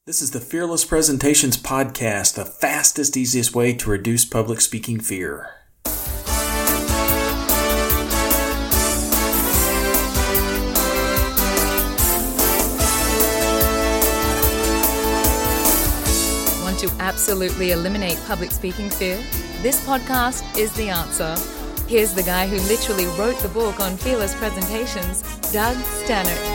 This is the Fearless Presentations Podcast, the fastest, easiest way to reduce public speaking fear. Want to absolutely eliminate public speaking fear? This podcast is the answer. Here's the guy who literally wrote the book on Fearless Presentations, Doug Stannard.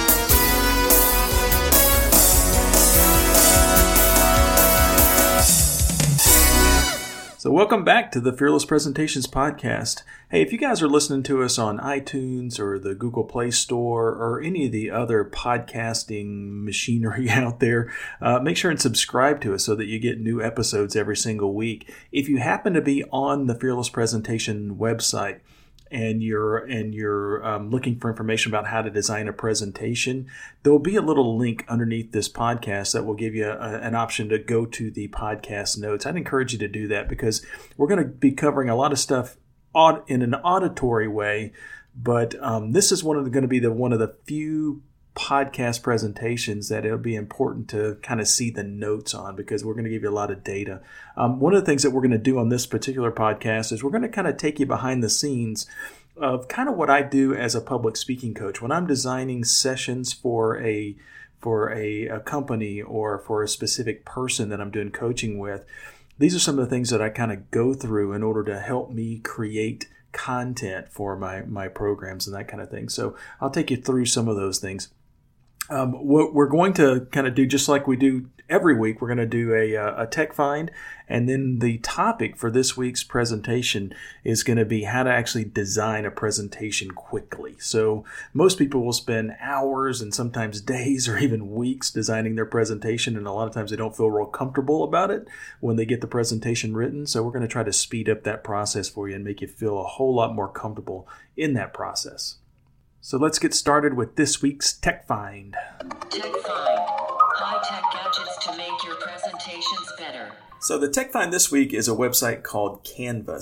So welcome back to the Fearless Presentations Podcast. Hey, if you guys are listening to us on iTunes or the Google Play Store or any of the other podcasting machinery out there, make sure and subscribe to us so that you get new episodes every single week. If you happen to be on the Fearless Presentation website, and you're looking for information about how to design a presentation, there will be a little link underneath this podcast that will give you an option to go to the podcast notes. I'd encourage you to do that because we're going to be covering a lot of stuff in an auditory way, but this is going to be one of the few podcast presentations that it'll be important to kind of see the notes on because we're going to give you a lot of data. One of the things that we're going to do on this particular podcast is we're going to kind of take you behind the scenes of kind of what I do as a public speaking coach. When I'm designing sessions for a company or for a specific person that I'm doing coaching with, these are some of the things that I kind of go through in order to help me create content for my programs and that kind of thing. So I'll take you through some of those things. What we're going to kind of do, just like we do every week, we're going to do a tech find, and then the topic for this week's presentation is going to be how to actually design a presentation quickly. So most people will spend hours and sometimes days or even weeks designing their presentation, and a lot of times they don't feel real comfortable about it when they get the presentation written. So we're going to try to speed up that process for you and make you feel a whole lot more comfortable in that process. So let's get started with this week's Tech Find. Tech Find. High-tech gadgets to make your presentations better. So the Tech Find this week is a website called Canva,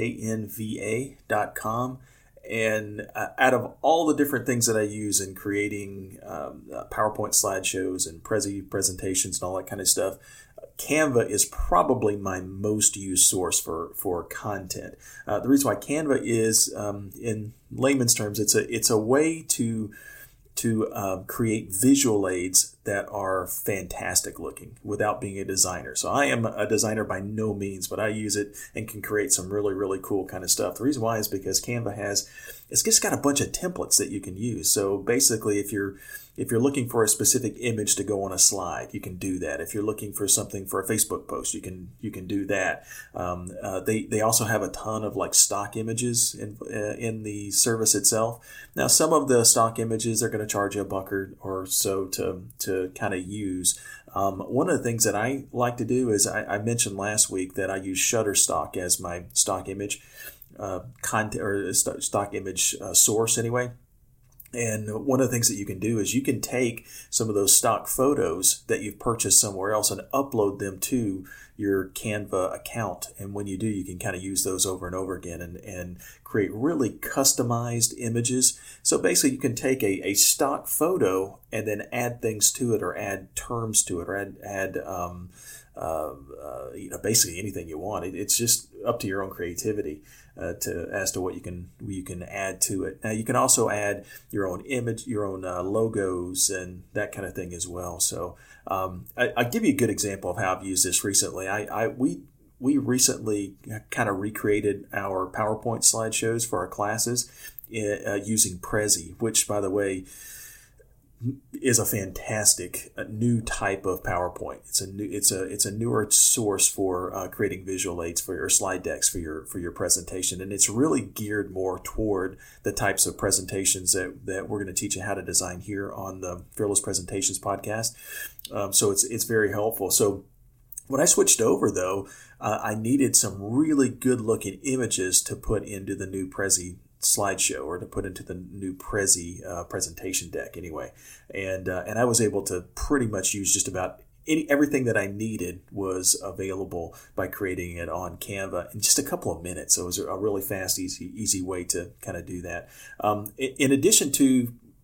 Canva.com. And out of all the different things that I use in creating PowerPoint slideshows and presentations and all that kind of stuff, Canva is probably my most used source for content. The reason why Canva is, in layman's terms, it's a way to create visual aids that are fantastic looking without being a designer. So I am a designer by no means, but I use it and can create some really, really cool kind of stuff. The reason why is because Canva it's just got a bunch of templates that you can use. So basically, if you're looking for a specific image to go on a slide, you can do that. If you're looking for something for a Facebook post, you can do that. They also have a ton of like stock images in the service itself. Now, some of the stock images are going to charge you $1 or so to kind of use. One of the things that I like to do is I mentioned last week that I use Shutterstock as my stock image content or stock image source anyway. And one of the things that you can do is you can take some of those stock photos that you've purchased somewhere else and upload them to your Canva account. And when you do, you can kind of use those over and over again and create really customized images. So basically, you can take a stock photo and then add things to it or add terms to it or add basically anything you want. It's just up to your own creativity as to what you can add to it. Now you can also add your own image, your own logos, and that kind of thing as well. So I'll give you a good example of how I've used this recently. We recently kind of recreated our PowerPoint slideshows for our classes using Prezi, which, by the way, is a fantastic new type of PowerPoint. It's a newer source for creating visual aids for your slide decks for your presentation, and it's really geared more toward the types of presentations that we're going to teach you how to design here on the Fearless Presentations podcast. So it's very helpful. So when I switched over, though, I needed some really good looking images to put into the new Prezi slideshow or to put into the new Prezi presentation deck anyway. And I was able to pretty much use just about everything that I needed was available by creating it on Canva in just a couple of minutes. So it was a really fast, easy way to kind of do that. In addition to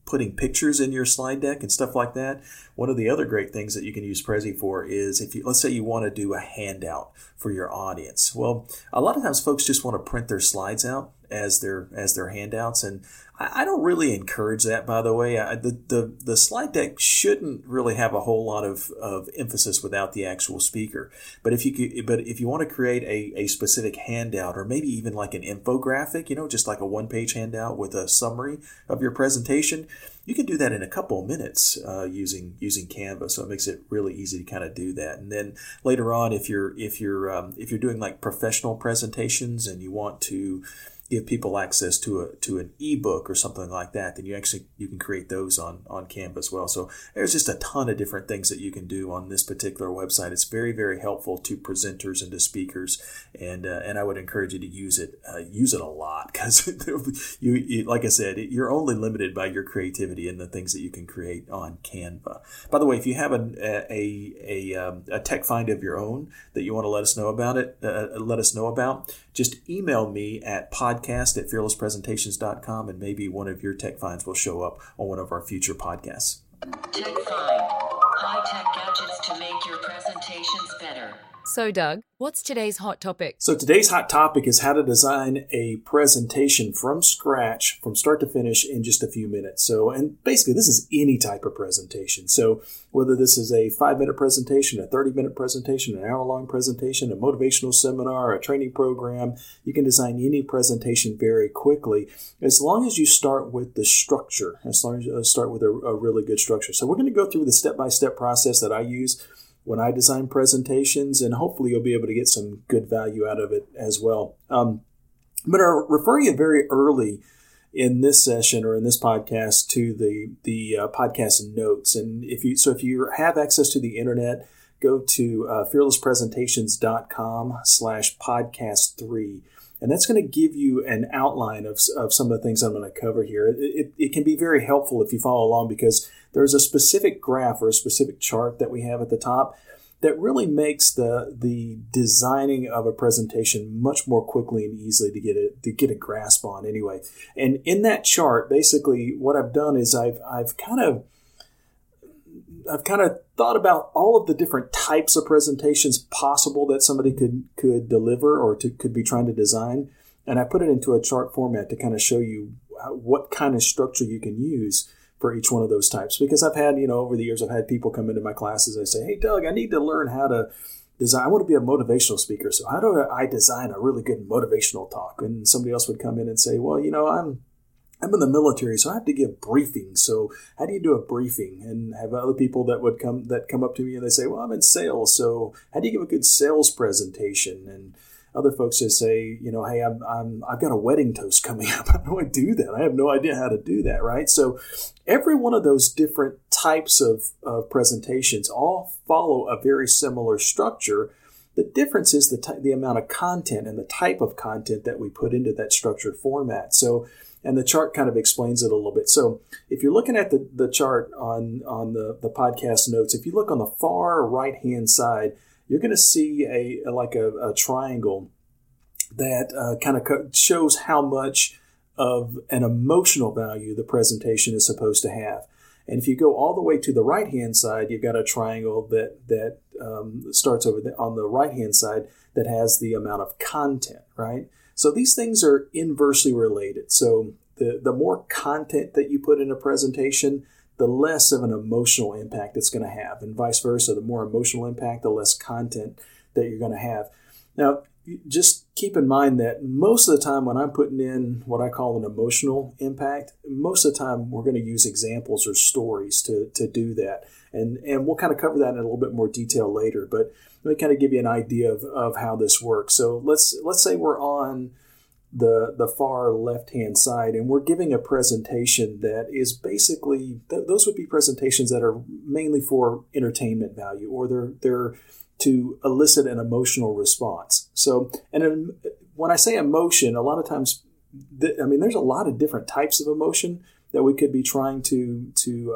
putting pictures in your slide deck and stuff like that, one of the other great things that you can use Prezi for is if you, let's say you want to do a handout for your audience. Well, a lot of times folks just want to print their slides out as their handouts, and I don't really encourage that, by the way. The slide deck shouldn't really have a whole lot of emphasis without the actual speaker. But if you want to create a specific handout, or maybe even like an infographic, just like a one-page handout with a summary of your presentation, you can do that in a couple of minutes using Canva. So it makes it really easy to kind of do that. And then later on, if you're doing like professional presentations and you want to give people access to an ebook or something like that, then you can create those on Canva as well. So there's just a ton of different things that you can do on this particular website. It's very, very helpful to presenters and to speakers, and I would encourage you to use it a lot, because you like I said, you're only limited by your creativity and the things that you can create on Canva. By the way, if you have a tech find of your own that you want to let us know about, just email me at podcast@fearlesspresentations.com, and maybe one of your tech finds will show up on one of our future podcasts. Tech Find. High-tech gadgets to make your presentations better. So, Doug, what's today's hot topic? So today's hot topic is how to design a presentation from scratch, from start to finish, in just a few minutes. And basically this is any type of presentation. So whether this is a 5-minute presentation, a 30-minute presentation, an hour-long presentation, a motivational seminar, a training program, you can design any presentation very quickly, as long as you start with the structure, as long as you start with a really good structure. So we're going to go through the step-by-step process that I use when I design presentations, and hopefully you'll be able to get some good value out of it as well. I'm going to refer you very early in this session or in this podcast to the podcast notes. And if you have access to the internet, go to fearlesspresentations.com/podcast3. And that's going to give you an outline of some of the things I'm going to cover here. It can be very helpful if you follow along, because there's a specific graph or a specific chart that we have at the top that really makes the designing of a presentation much more quickly and easily to get a grasp on anyway. And in that chart, basically what I've done is I've kind of thought about all of the different types of presentations possible that somebody could deliver or could be trying to design. And I put it into a chart format to kind of show you what kind of structure you can use for each one of those types. Because I've had, over the years, I've had people come into my classes and say, hey, Doug, I need to learn how to design. I want to be a motivational speaker. So how do I design a really good motivational talk? And somebody else would come in and say, well, I'm in the military, so I have to give briefings. So how do you do a briefing? And have other people that come up to me and they say, well, I'm in sales, so how do you give a good sales presentation? And other folks just say, hey, I've got a wedding toast coming up. How do I do that? I have no idea how to do that, right? So every one of those different types of presentations all follow a very similar structure. The difference is the amount of content and the type of content that we put into that structured format. So, and the chart kind of explains it a little bit. So if you're looking at the chart on the podcast notes, if you look on the far right-hand side, you're going to see a triangle that kind of shows how much of an emotional value the presentation is supposed to have. And if you go all the way to the right-hand side, you've got a triangle that starts over on the right-hand side that has the amount of content, right? So these things are inversely related. So the more content that you put in a presentation, the less of an emotional impact it's going to have. And vice versa, the more emotional impact, the less content that you're going to have. Now, just keep in mind that most of the time when I'm putting in what I call an emotional impact, most of the time we're going to use examples or stories to do that. And we'll kind of cover that in a little bit more detail later. But let me kind of give you an idea of how this works. So let's say we're on the far left-hand side, and we're giving a presentation that is basically, those would be presentations that are mainly for entertainment value, or they're to elicit an emotional response. So, and when I say emotion, a lot of times, there's a lot of different types of emotion that we could be trying to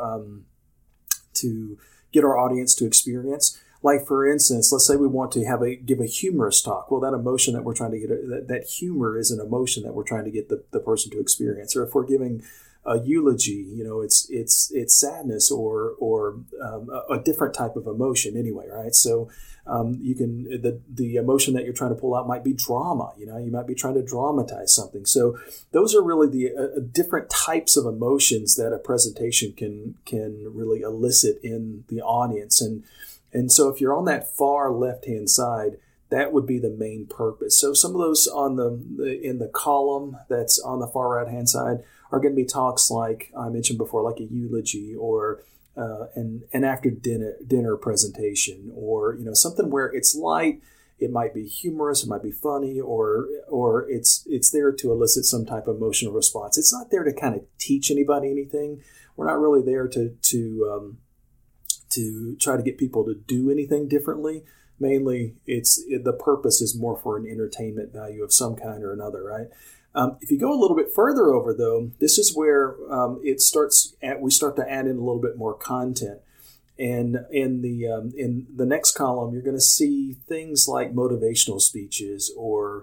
get our audience to experience. Like, for instance, let's say we want to give a humorous talk. Well, that emotion that we're trying to get, that humor is an emotion that we're trying to get the person to experience. Or if we're giving a eulogy, it's sadness or a different type of emotion anyway, right? So you can the emotion that you're trying to pull out might be drama. You might be trying to dramatize something. So those are really the different types of emotions that a presentation can really elicit in the audience. And so if you're on that far left-hand side, that would be the main purpose. So some of those in the column that's on the far right-hand side are going to be talks like I mentioned before, like a eulogy or an after dinner presentation, or something where it's light. It might be humorous, it might be funny, or it's there to elicit some type of emotional response. It's not there to kind of teach anybody anything. We're not really there to try to get people to do anything differently. Mainly, the purpose is more for an entertainment value of some kind or another, right? If you go a little bit further over, though, this is where we start to add in a little bit more content. And in the next column, you're going to see things like motivational speeches or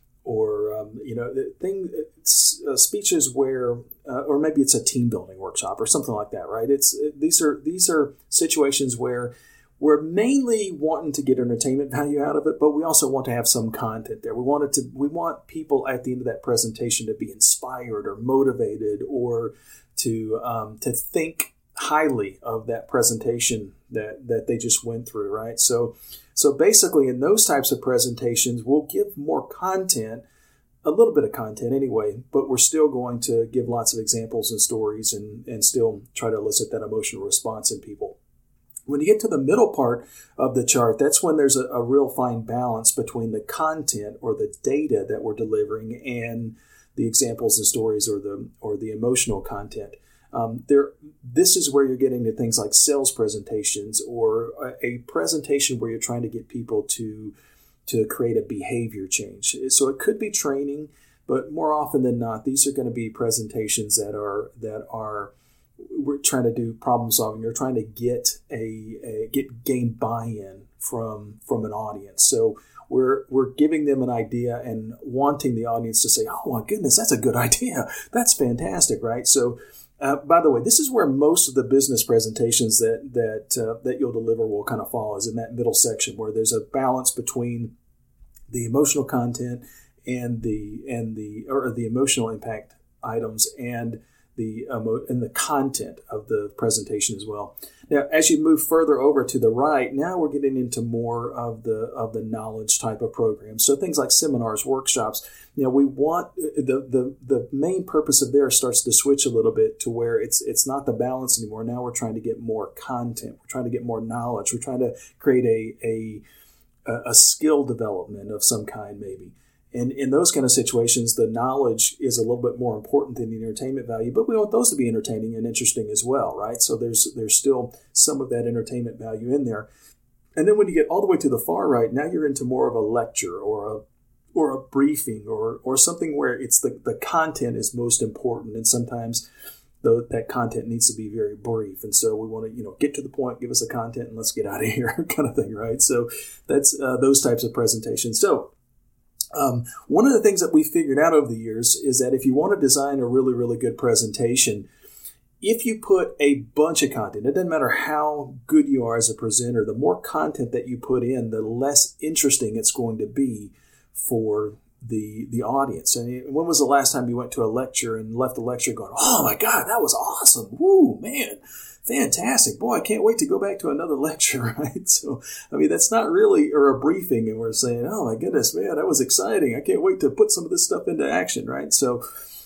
speeches where, or maybe it's a team building workshop or something like that, right? These are situations where we're mainly wanting to get entertainment value out of it, but we also want to have some content there. We want people at the end of that presentation to be inspired or motivated or to think highly of that presentation that they just went through, right? So basically in those types of presentations, we'll give more content, a little bit of content anyway, but we're still going to give lots of examples and stories and still try to elicit that emotional response in people. When you get to the middle part of the chart, that's when there's a real fine balance between the content or the data that we're delivering and the examples and stories or the emotional content. This is where you're getting to things like sales presentations or a presentation where you're trying to get people to create a behavior change. So it could be training, but more often than not, these are going to be presentations that are we're trying to do problem solving. You're trying to gain buy-in from an audience. So we're giving them an idea and wanting the audience to say, "Oh my goodness, that's a good idea. That's fantastic," right? So, by the way, this is where most of the business presentations that you'll deliver will kind of fall, is in that middle section where there's a balance between the emotional content and the emotional impact items and the content of the presentation as well. Now, as you move further over to the right, now we're getting into more of the knowledge type of programs. So things like seminars, workshops. We want the main purpose of there starts to switch a little bit to where it's not the balance anymore. Now we're trying to get more content. We're trying to get more knowledge. We're trying to create a skill development of some kind, maybe. And in those kind of situations, the knowledge is a little bit more important than the entertainment value, but we want those to be entertaining and interesting as well, right? So there's still some of that entertainment value in there. And then when you get all the way to the far right, now you're into more of a lecture or a briefing or something where it's the content is most important, and sometimes that content needs to be very brief. And so we want to get to the point, give us the content, and let's get out of here kind of thing, right? So that's those types of presentations. So one of the things that we figured out over the years is that if you want to design a really, really good presentation, if you put a bunch of content, it doesn't matter how good you are as a presenter, the more content that you put in, the less interesting it's going to be for the audience. And when was the last time you went to a lecture and left the lecture going, "Oh my God, that was awesome. Woo, man. Fantastic. Boy, I can't wait to go back to another lecture," right? So, that's not really, or a briefing, and we're saying, "Oh my goodness, man, that was exciting. I can't wait to put some of this stuff into action," right? So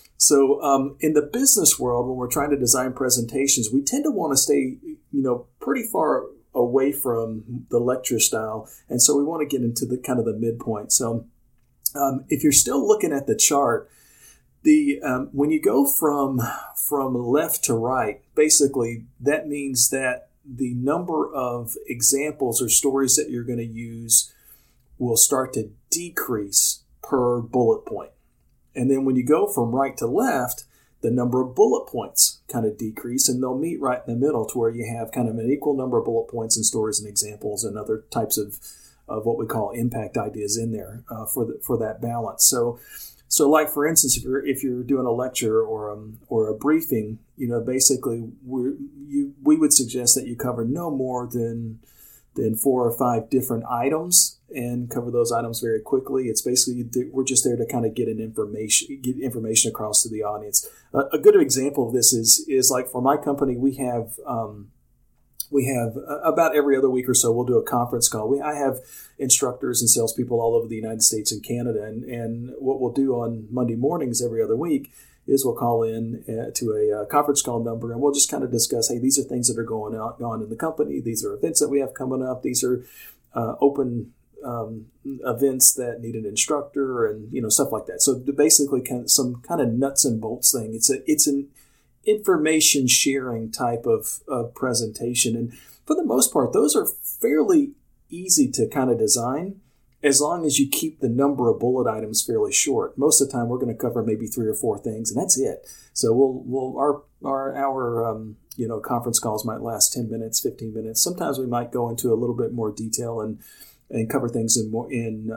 in the business world, when we're trying to design presentations, we tend to want to stay, pretty far away from the lecture style. And so we want to get into the kind of the midpoint. So if you're still looking at the chart, when you go from left to right, basically that means that the number of examples or stories that you're going to use will start to decrease per bullet point. And then when you go from right to left, the number of bullet points kind of decrease, and they'll meet right in the middle to where you have kind of an equal number of bullet points and stories and examples and other types of what we call impact ideas in there for that balance. So So, like for instance, if you're doing a lecture or a briefing, basically we would suggest that you cover no more than 4 or 5 different items and cover those items very quickly. It's basically we're just there to kind of get information across to the audience. A good example of this is like for my company, we have about every other week or so, we'll do a conference call. I have instructors and salespeople all over the United States and Canada. And what we'll do on Monday mornings every other week is we'll call in to a conference call number, and we'll just kind of discuss, hey, these are things that are going on in the company. These are events that we have coming up. These are open events that need an instructor and, stuff like that. So basically some kind of nuts and bolts thing. It's an information sharing type of presentation. And for the most part, those are fairly easy to kind of design as long as you keep the number of bullet items fairly short. Most of the time, we're going to cover maybe 3 or 4 things, and that's it. So our conference calls might last 10 minutes, 15 minutes. Sometimes we might go into a little bit more detail and cover things in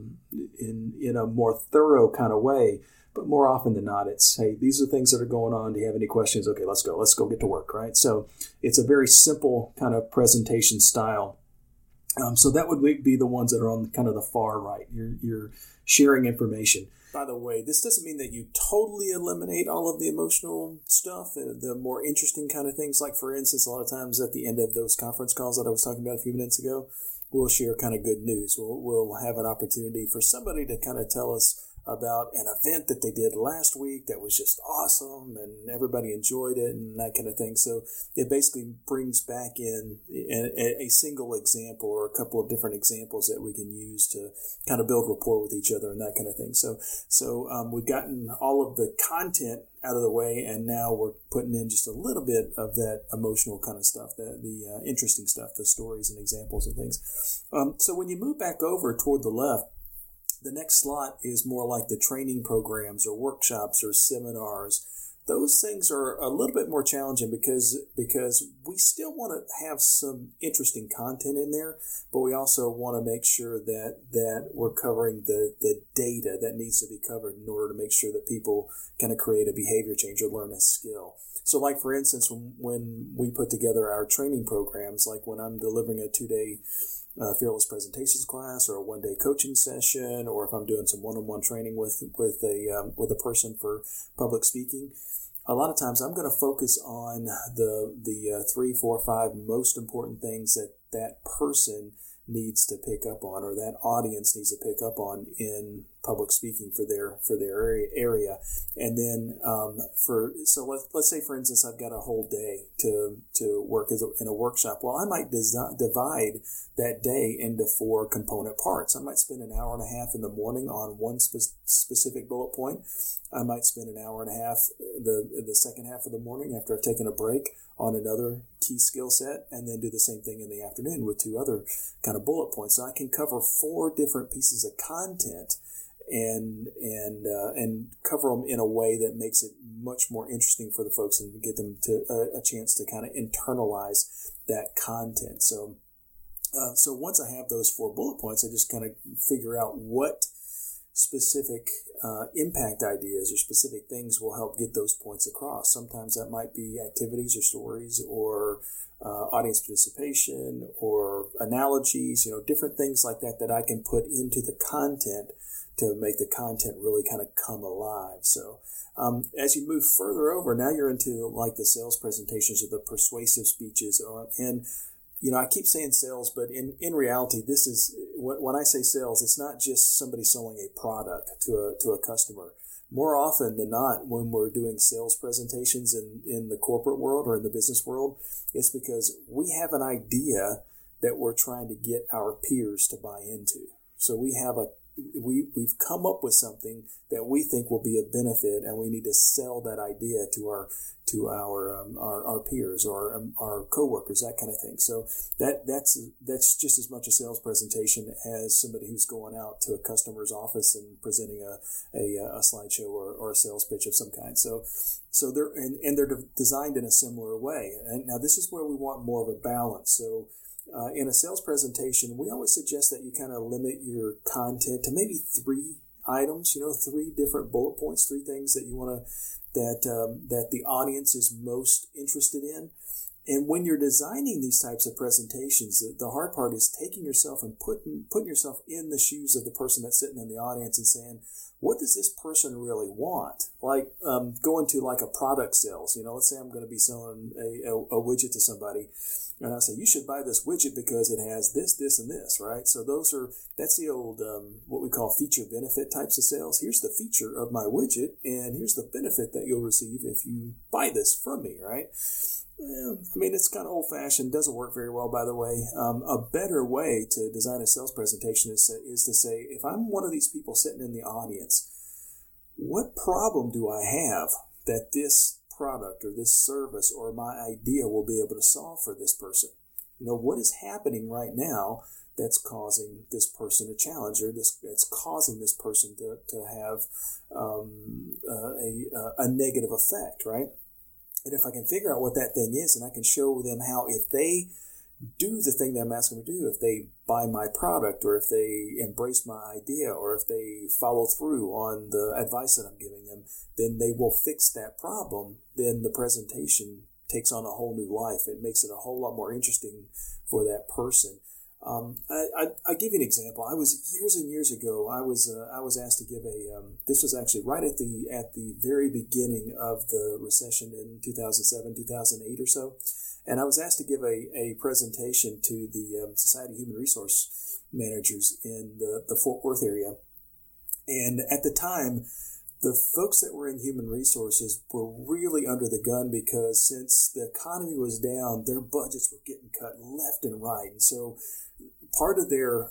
a more thorough kind of way. But more often than not, it's, hey, these are things that are going on. Do you have any questions? Okay, let's go get to work, right? So it's a very simple kind of presentation style. So that would be the ones that are on kind of the far right. You're sharing information. By the way, this doesn't mean that you totally eliminate all of the emotional stuff, the more interesting kind of things. Like, for instance, a lot of times at the end of those conference calls that I was talking about a few minutes ago, we'll share kind of good news. We'll have an opportunity for somebody to kind of tell us about an event that they did last week that was just awesome and everybody enjoyed it and that kind of thing. So it basically brings back in a single example or a couple of different examples that we can use to kind of build rapport with each other and that kind of thing. So we've gotten all of the content out of the way, and now we're putting in just a little bit of that emotional kind of stuff, the interesting stuff, the stories and examples and things. So when you move back over toward the left, the next slot is more like the training programs or workshops or seminars. Those things are a little bit more challenging because we still want to have some interesting content in there, but we also want to make sure that we're covering the data that needs to be covered in order to make sure that people kind of create a behavior change or learn a skill. So like, for instance, when we put together our training programs, like when I'm delivering a 2-day Fearless Presentations class or a 1-day coaching session, or if I'm doing some one-on-one training with a person for public speaking, a lot of times I'm going to focus on the 3, 4, 5 most important things that person needs to pick up on, or that audience needs to pick up on in public speaking for their area. And then let's say, for instance, I've got a whole day to work in a workshop. Well, I might divide that day into 4 component parts. I might spend an hour and a half in the morning on one specific bullet point. I might spend an hour and a half the second half of the morning after I've taken a break on another key skill set, and then do the same thing in the afternoon with 2 other kind of bullet points. So I can cover 4 different pieces of content and cover them in a way that makes it much more interesting for the folks and get them to a chance to kind of internalize that content. So once I have those 4 bullet points, I just kind of figure out what specific impact ideas or specific things will help get those points across. Sometimes that might be activities or stories or audience participation or analogies, different things like that I can put into the content to make the content really kind of come alive. So as you move further over, now you're into like the sales presentations or the persuasive speeches. And I keep saying sales, but in reality, this is, when I say sales, it's not just somebody selling a product to a customer. More often than not, when we're doing sales presentations in the corporate world or in the business world, it's because we have an idea that we're trying to get our peers to buy into. So we've come up with something that we think will be a benefit, and we need to sell that idea to our peers or our coworkers, that kind of thing. So that's just as much a sales presentation as somebody who's going out to a customer's office and presenting a slideshow or a sales pitch of some kind. So they're designed in a similar way. And now this is where we want more of a balance. So in a sales presentation, we always suggest that you kind of limit your content to maybe 3 items, 3 different bullet points, 3 things that you want to, that the audience is most interested in. And when you're designing these types of presentations, the hard part is taking yourself and putting yourself in the shoes of the person that's sitting in the audience and saying, what does this person really want? Like going to like a product sales, let's say I'm going to be selling a widget to somebody, and I say, you should buy this widget because it has this, this, and this, right? So that's the old, what we call feature benefit types of sales. Here's the feature of my widget, and here's the benefit that you'll receive if you buy this from me, right? It's kind of old-fashioned, doesn't work very well, by the way. A better way to design a sales presentation is to say, if I'm one of these people sitting in the audience, what problem do I have that this product or this service or my idea will be able to solve for this person? What is happening right now that's causing this person a challenge, or that's causing this person to have a negative effect, right? And if I can figure out what that thing is, and I can show them how, if they do the thing that I'm asking them to do, if they buy my product, or if they embrace my idea, or if they follow through on the advice that I'm giving them, then they will fix that problem. Then the presentation takes on a whole new life. It makes it a whole lot more interesting for that person. I give you an example. I was years and years ago. I was asked to give this was actually right at the very beginning of the recession in 2007, 2008 or so, and I was asked to give a presentation to the Society of Human Resource Managers in the Fort Worth area, and at the time, the folks that were in human resources were really under the gun, because since the economy was down, their budgets were getting cut left and right, and so part of their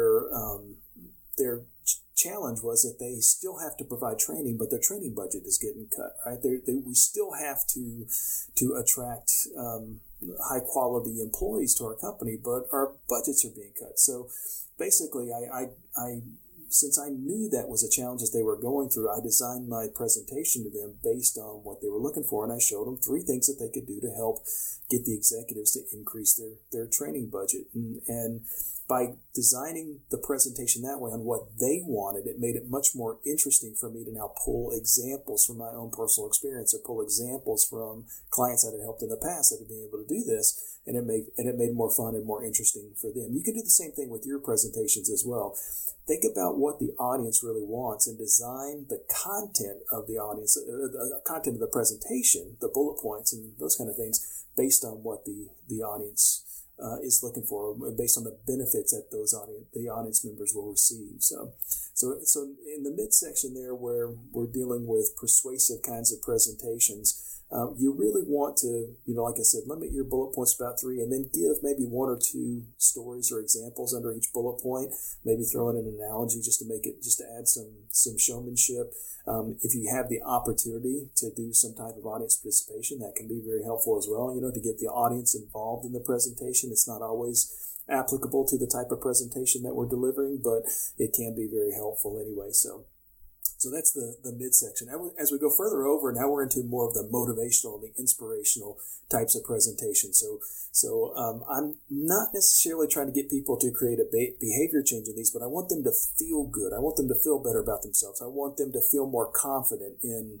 challenge was that they still have to provide training, but their training budget is getting cut, right? We still have to attract high quality employees to our company, but our budgets are being cut. So basically, since I knew that was a challenge that they were going through, I designed my presentation to them based on what they were looking for, and I showed them 3 things that they could do to help get the executives to increase their training budget. And by designing the presentation that way on what they wanted, it made it much more interesting for me to now pull examples from my own personal experience, or pull examples from clients that had helped in the past that had been able to do this, and it made it more fun and more interesting for them. You can do the same thing with your presentations as well. Think about what the audience really wants and design the content of the audience, the content of the presentation, the bullet points and those kind of things, based on what the audience is looking for, based on the benefits that the audience members will receive. So in the midsection there, where we're dealing with persuasive kinds of presentations, you really want to, like I said, limit your bullet points to about 3, and then give maybe 1 or 2 stories or examples under each bullet point. Maybe throw in an analogy just to add some showmanship. If you have the opportunity to do some type of audience participation, that can be very helpful as well. To get the audience involved in the presentation. It's not always applicable to the type of presentation that we're delivering, but it can be very helpful anyway. So that's the midsection. As we go further over, now we're into more of the motivational and the inspirational types of presentations. So I'm not necessarily trying to get people to create a behavior change in these, but I want them to feel good. I want them to feel better about themselves. I want them to feel more confident in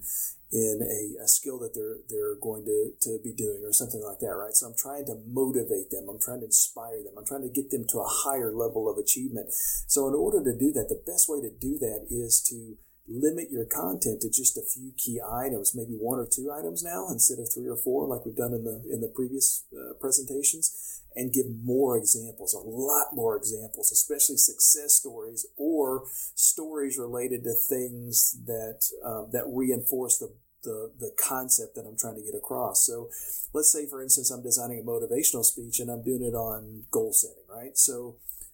a skill that they're going to be doing, or something like that, right? So I'm trying to motivate them. I'm trying to inspire them. I'm trying to get them to a higher level of achievement. So in order to do that, the best way to do that is to limit your content to just a few key items, maybe 1 or 2 items now, instead of 3 or 4 like we've done in the previous presentations, and give more examples, a lot more examples, especially success stories or stories related to things that reinforce the concept that I'm trying to get across. So let's say, for instance, I'm designing a motivational speech and I'm doing it on goal setting, right? So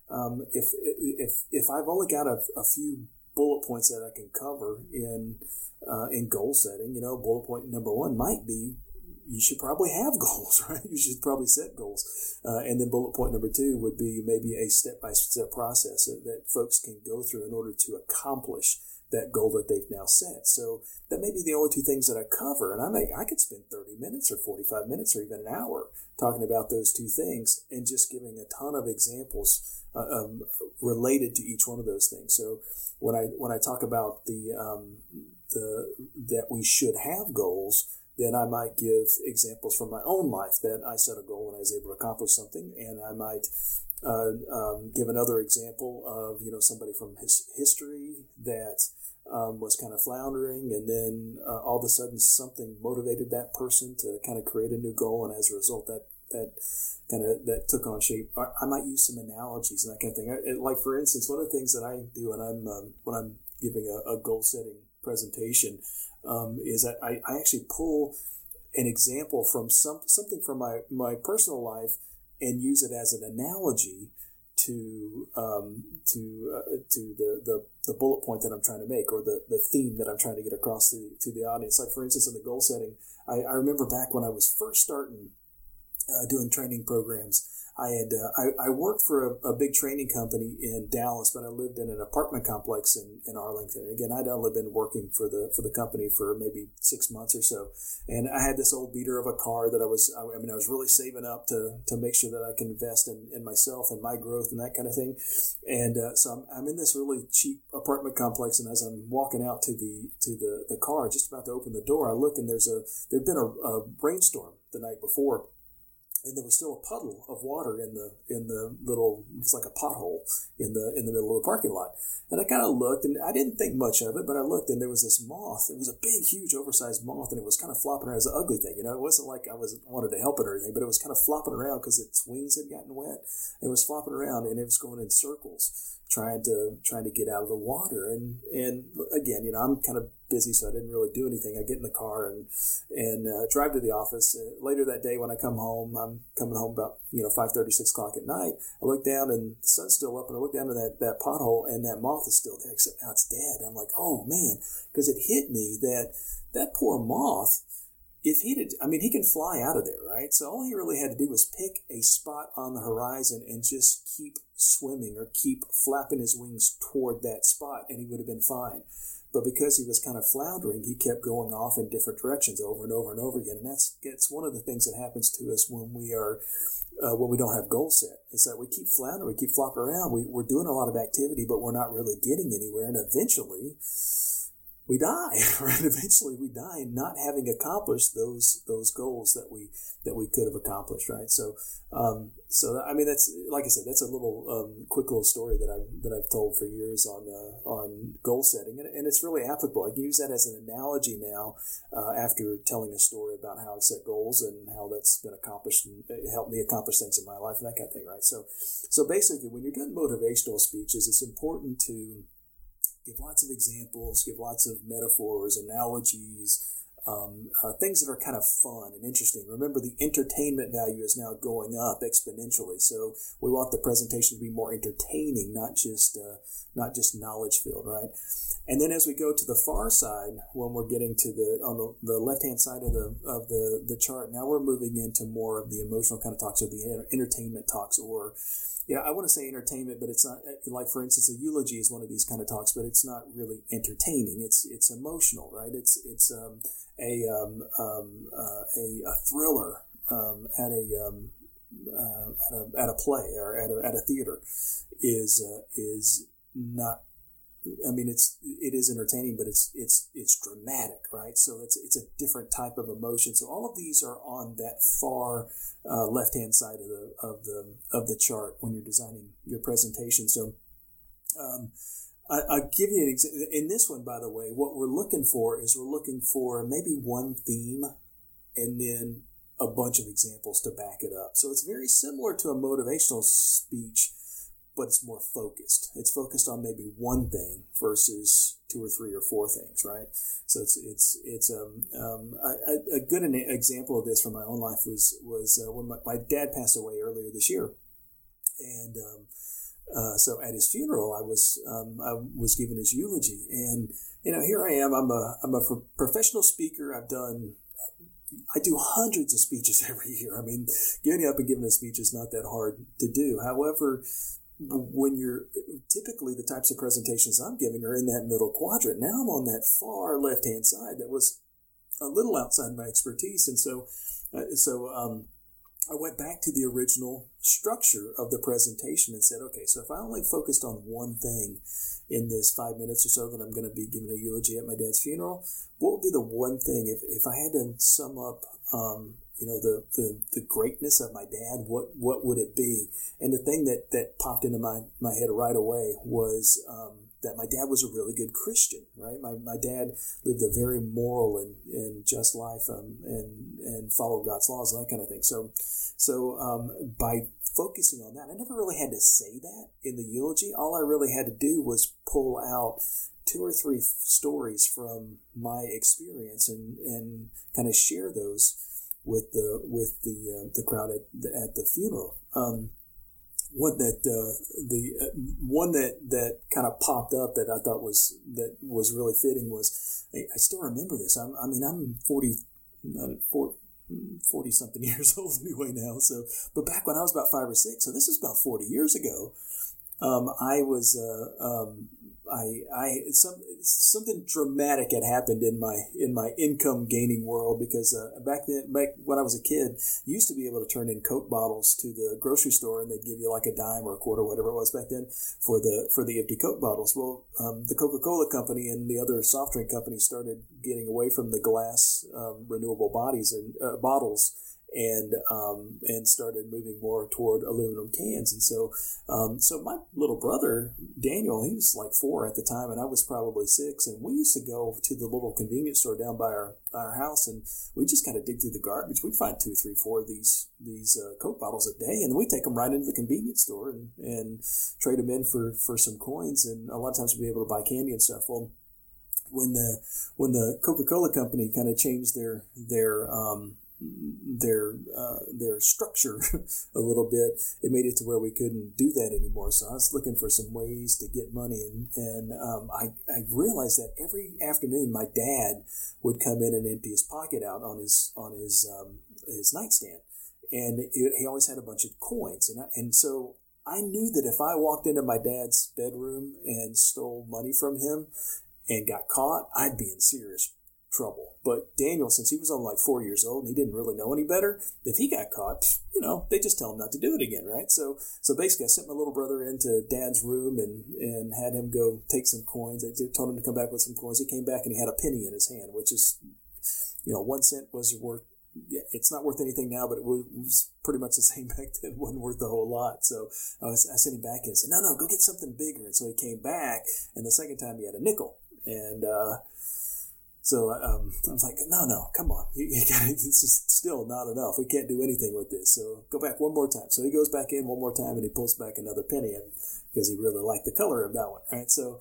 if I've only got a few bullet points that I can cover in goal setting, bullet point number 1 might be, you should probably have goals, right? You should probably set goals. And then bullet point number 2 would be maybe a step-by-step process that folks can go through in order to accomplish that goal that they've now set. So that may be the only two things that I cover, and I could spend 30 minutes or 45 minutes or even an hour talking about those two things and just giving a ton of examples related to each one of those things. So when I talk about that we should have goals, then I might give examples from my own life that I set a goal and I was able to accomplish something, and I might give another example of somebody from his history that was kind of floundering, and then all of a sudden something motivated that person to kind of create a new goal, and as a result that took on shape. I might use some analogies and that kind of thing. Like for instance, one of the things that I do when I'm giving a goal setting presentation is that I actually pull an example from something from my personal life and use it as an analogy to the bullet point that I'm trying to make, or the theme that I'm trying to get across to the audience. Like for instance, in the goal setting, I remember back when I was first starting doing training programs. I worked for a big training company in Dallas, but I lived in an apartment complex in Arlington. Again, I'd only been working for the company for maybe 6 months or so, and I had this old beater of a car that I was really saving up to make sure that I can invest in myself and my growth and that kind of thing. And so I'm in this really cheap apartment complex, and as I'm walking out to the car, just about to open the door, I look and there'd been a rainstorm the night before. And there was still a puddle of water in the little, it's like a pothole in the middle of the parking lot. And I kind of looked, and I didn't think much of it, but I looked, and there was this moth. It was a big, huge, oversized moth, and it was kind of flopping around. It was an ugly thing, It wasn't like I wanted to help it or anything, but it was kind of flopping around because its wings had gotten wet. It was flopping around, and it was going in circles, trying to get out of the water. And again, I'm kind of busy, so I didn't really do anything. I get in the car and drive to the office. Later that day when I come home, I'm coming home about 5:30, 6 o'clock at night. I look down and the sun's still up, and I look down to that pothole, and that moth is still there, except now it's dead. I'm like, oh man, because it hit me that poor moth, if he can fly out of there, right? So all he really had to do was pick a spot on the horizon and just keep swimming or keep flapping his wings toward that spot, and he would have been fine. But because he was kind of floundering, he kept going off in different directions over and over and over again. And that's one of the things that happens to us when we don't have goals set. Is that we keep floundering, we keep flopping around. We're doing a lot of activity, but we're not really getting anywhere. And eventually we die, right? Eventually we die, not having accomplished those goals that we could have accomplished, right? So that's, like I said, that's a little quick little story that I've told for years on goal setting, and it's really applicable. I can use that as an analogy now after telling a story about how I set goals and how that's been accomplished, and it helped me accomplish things in my life and that kind of thing, right? So basically, when you're doing motivational speeches, it's important to give lots of examples, give lots of metaphors, analogies, things that are kind of fun and interesting. Remember, the entertainment value is now going up exponentially. So we want the presentation to be more entertaining, not just knowledge filled, right? And then as we go to the far side, when we're getting to on the left hand side of the chart, now we're moving into more of the emotional kind of talks, or the entertainment talks, or I want to say entertainment, but it's not. Like for instance, a eulogy is one of these kind of talks, but it's not really entertaining. It's emotional, right? It's a thriller at a play or at a theater is not. I mean, it is entertaining, but it's dramatic, right? So it's a different type of emotion. So all of these are on that far left-hand side of the chart when you're designing your presentation. So I'll give you an example. In this one, by the way, what we're looking for maybe one theme and then a bunch of examples to back it up. So it's very similar to a motivational speech, but it's more focused. It's focused on maybe one thing versus 2 or 3 or 4 things, right? So it's a good example of this from my own life was when my dad passed away earlier this year, and so at his funeral I was given his eulogy, and here I am. I'm a professional speaker. I do hundreds of speeches every year. I mean, getting up and giving a speech is not that hard to do. However, when you're typically the types of presentations I'm giving are in that middle quadrant. Now I'm on that far left-hand side that was a little outside my expertise. And so I went back to the original structure of the presentation and said, okay, so if I only focused on one thing in this 5 minutes or so that I'm going to be giving a eulogy at my dad's funeral, what would be the one thing, if I had to sum up, the greatness of my dad, what would it be? And the thing that popped into my head right away was that my dad was a really good Christian, right? My dad lived a very moral and just life and followed God's laws and that kind of thing. So by focusing on that, I never really had to say that in the eulogy. All I really had to do was pull out 2 or 3 stories from my experience and kind of share those with the crowd at the funeral. One that kind of popped up that I thought was really fitting was, I still remember this. I'm 40 something years old anyway now. So, but back when I was about 5 or 6, so this is about 40 years ago. Something dramatic had happened in my income gaining world, because back when I was a kid, you used to be able to turn in Coke bottles to the grocery store and they'd give you like a dime or a quarter, whatever it was back then, for the empty Coke bottles. Well, the Coca-Cola company and the other soft drink companies started getting away from the glass renewable bottles and started moving more toward aluminum cans. And so my little brother, Daniel, he was like 4 at the time, and I was probably 6. And we used to go to the little convenience store down by our house, and we just kind of dig through the garbage. We'd find 2, 3, 4 of these Coke bottles a day, and then we'd take them right into the convenience store and trade them in for some coins. And a lot of times we'd be able to buy candy and stuff. Well, when the Coca-Cola company kind of changed their structure a little bit, it made it to where we couldn't do that anymore. So I was looking for some ways to get money, and I realized that every afternoon my dad would come in and empty his pocket out on his nightstand, and he always had a bunch of coins, and so I knew that if I walked into my dad's bedroom and stole money from him and got caught, I'd be in serious trouble. But Daniel, since he was only like 4 years old and he didn't really know any better, if he got caught, they just tell him not to do it again, right? So basically I sent my little brother into Dad's room and had him go take some coins. I told him to come back with some coins. He came back and he had a penny in his hand, which is, 1 cent was worth, it's not worth anything now, but it was pretty much the same back then. It wasn't worth a whole lot. So I sent him back and said, no, go get something bigger. And so he came back, and the second time he had a nickel. And so I was like, no, come on. This is still not enough. We can't do anything with this. So go back one more time. So he goes back in one more time and he pulls back another penny in because he really liked the color of that one, right? So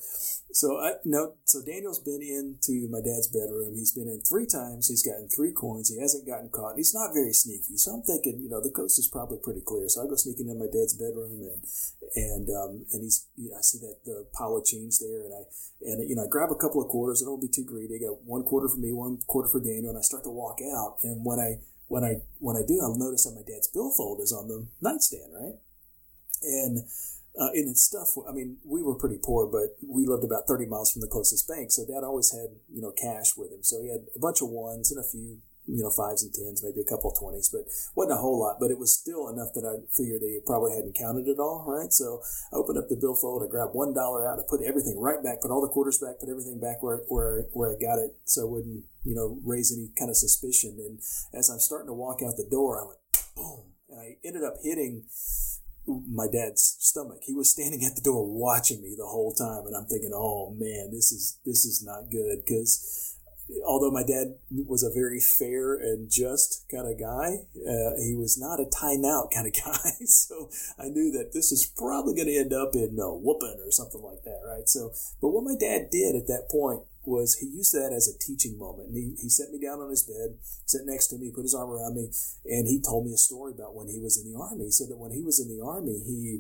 Daniel's been into my dad's bedroom. He's been in 3 times. He's gotten 3 coins. He hasn't gotten caught. He's not very sneaky. So I'm thinking, the coast is probably pretty clear. So I go sneaking in my dad's bedroom and I see that the pile of change there, and I grab a couple of quarters. I don't want to be too greedy. I got 1 quarter for me, 1 quarter for Daniel, and I start to walk out. And when I do, I'll notice that my dad's billfold is on the nightstand, right? And it's stuff. I mean, we were pretty poor, but we lived about 30 miles from the closest bank. So Dad always had, cash with him. So he had a bunch of 1s and a few, 5s and 10s, maybe a couple of 20s, but wasn't a whole lot. But it was still enough that I figured he probably hadn't counted it all, right? So I opened up the billfold, I grabbed $1 out, I put everything right back, put all the quarters back, put everything back where I got it, so it wouldn't, raise any kind of suspicion. And as I'm starting to walk out the door, I went boom, and I ended up hitting my dad's stomach. He was standing at the door watching me the whole time, and I'm thinking, oh man, this is not good, because although my dad was a very fair and just kind of guy, he was not a timeout kind of guy. So I knew that this is probably going to end up in a whooping or something like that, right? So, but what my dad did at that point was he used that as a teaching moment. And he set me down on his bed, sat next to me, put his arm around me, and he told me a story about when he was in the Army. He said that when he was in the Army, he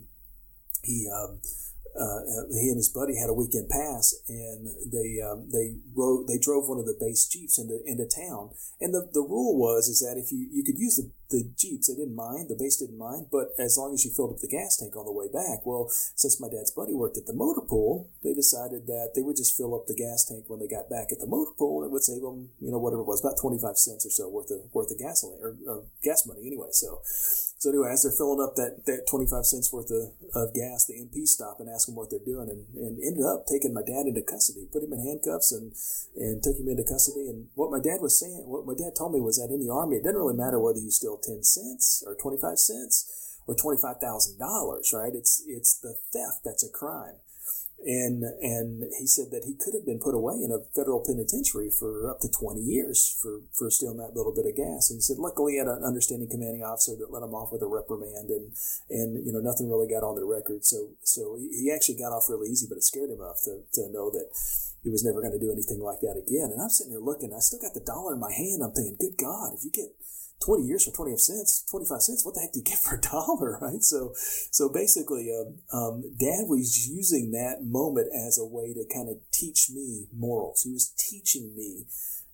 and his buddy had a weekend pass, and they drove one of the base jeeps into town. And the rule is that if you could use Jeeps, they didn't mind, the base didn't mind, but as long as you filled up the gas tank on the way back. Well, since my dad's buddy worked at the motor pool, they decided that they would just fill up the gas tank when they got back at the motor pool, and it would save them, whatever it was, about 25 cents or so worth of gasoline, or gas money anyway. So anyway, as they're filling up that 25 cents worth of gas, the MP stopped and asked them what they're doing, and ended up taking my dad into custody, put him in handcuffs, and took him into custody. And what my dad told me was that in the Army, it doesn't really matter whether you steal 10 cents or 25 cents or $25,000, right? It's the theft that's a crime. And he said that he could have been put away in a federal penitentiary for up to 20 years for stealing that little bit of gas. And he said, luckily, he had an understanding commanding officer that let him off with a reprimand, and nothing really got on the record. So he actually got off really easy, but it scared him enough to know that he was never going to do anything like that again. And I'm sitting here looking, I still got the dollar in my hand. I'm thinking, good God, if you get 20 years for 25 cents, what the heck do you get for $1, right? So basically, Dad was using that moment as a way to kind of teach me morals. He was teaching me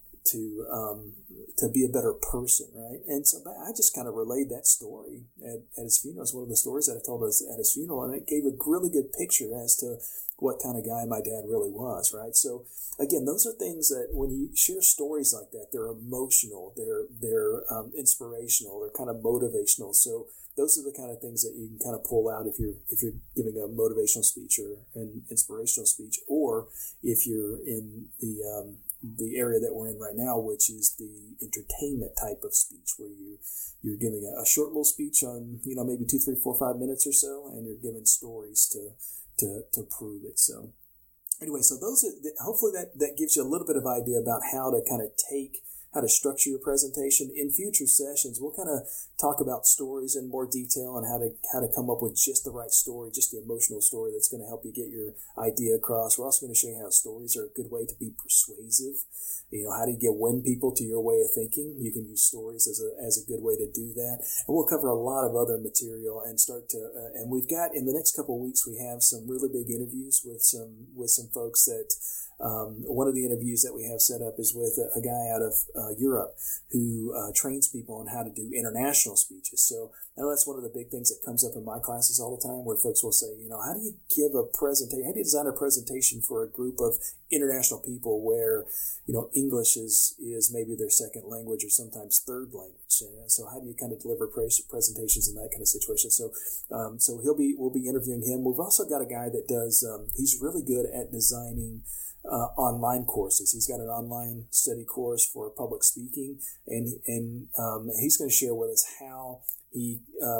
to be a better person, right? And so I just kind of relayed that story at his funeral. It's one of the stories that I told us at his funeral, and it gave a really good picture as to what kind of guy my dad really was, right? So again, those are things that when you share stories like that, they're emotional, they're inspirational, they're kind of motivational. So those are the kind of things that you can kind of pull out if you're giving a motivational speech or an inspirational speech, or if you're in the area that we're in right now, which is the entertainment type of speech, where you're giving a short little speech on maybe 2, 3, 4, 5 minutes or so, and you're giving stories to prove it. So anyway, so those are hopefully that gives you a little bit of idea about how to structure your presentation. In future sessions, we'll kind of talk about stories in more detail and how to come up with just the right story, just the emotional story that's going to help you get your idea across. We're also going to show you how stories are a good way to be persuasive. How do you win people to your way of thinking? You can use stories as a good way to do that. And we'll cover a lot of other material and and we've got, in the next couple of weeks, we have some really big interviews with some folks that, one of the interviews that we have set up is with a guy out of Europe who trains people on how to do international speeches. So I know that's one of the big things that comes up in my classes all the time, where folks will say, how do you give a presentation? How do you design a presentation for a group of international people where, English is maybe their second language or sometimes third language? So how do you kind of deliver presentations in that kind of situation? So we'll be interviewing him. We've also got a guy that does, he's really good at designing online courses. He's got an online study course for public speaking, and he's going to share with us how he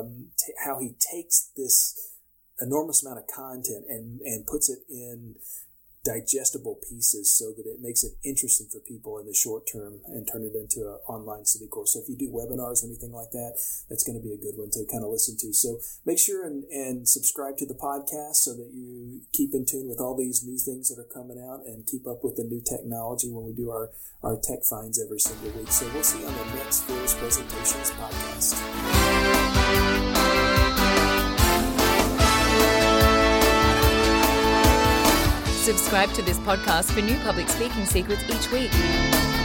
takes this enormous amount of content and puts it in digestible pieces so that it makes it interesting for people in the short term and turn it into an online study course. So if you do webinars or anything like that, that's going to be a good one to kind of listen to. So make sure and subscribe to the podcast so that you keep in tune with all these new things that are coming out and keep up with the new technology when we do our tech finds every single week. So we'll see you on the next Fearless Presentations podcast. Subscribe to this podcast for new public speaking secrets each week.